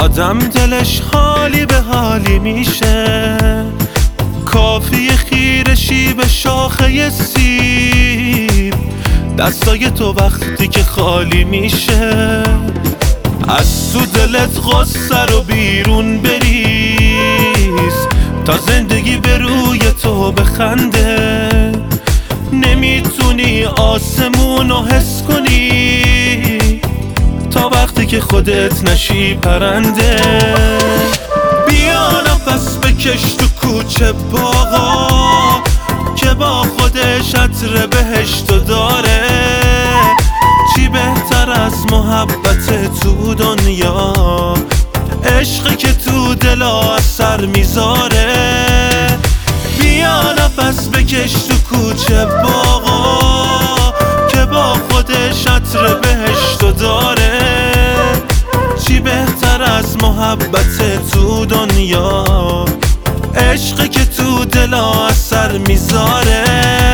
آدم دلش حالی به حالی میشه، کافی خیرشی به شاخه سیب، دستای تو وقتی که خالی میشه، از تو دلت غصه رو بیرون بریز تا زندگی به روی تو بخنده. نمیتونی آسمون رو حس کنی تا وقتی که خودت نشی پرنده. بیا نفس بکش تو کوچه باغا که با خودش عطر بهشتو داره. چی بهتر از محبت تو دنیا، عشقی که تو دلا اثر میذاره. بیا نفس بکش تو کوچه باغا که با خودش عطر بهشتو داره. چی بهتر از محبت تو دنیا، عشقی که تو دلا اثر میذاره.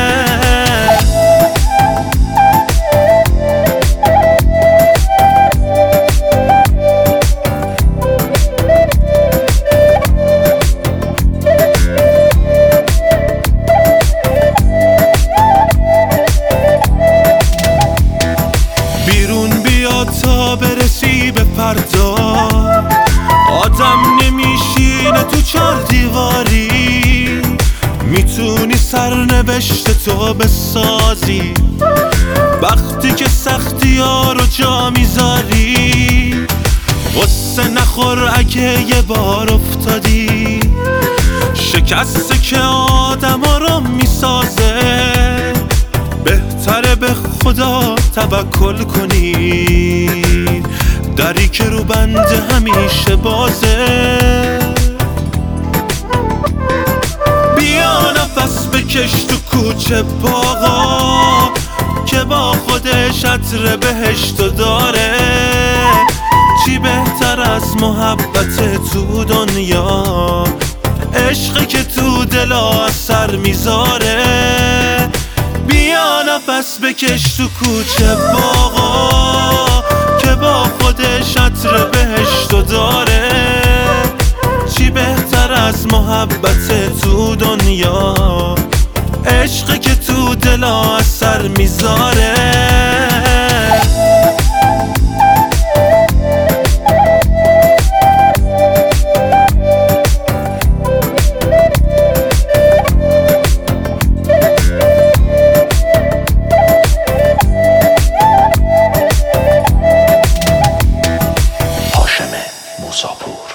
بیرون بیا تا برسی به فردا، آدم نمیشینه تو چار دیواری. میتونی سرنوشت تو بسازی وقتی که سختی ها رو جا میذاری. غصه نخور اگه یه بار افتادی، شکسته که آدم ها رو میسازه. بهتره به خدا توکل کنی، دری که رو بنده همیشه بازه. بیا نفس بکش تو کوچه باغا که با خودش عطر بهشتو داره. چی بهتر از محبت تو دنیا، عشقی که تو دلا اثر میذاره. بیا نفس بکش تو کوچه باغا که با خودش عطر بهشتو داره. چی بهتر از محبت تو دنیا، عشقی که تو دلا اثر میذاره. موساپور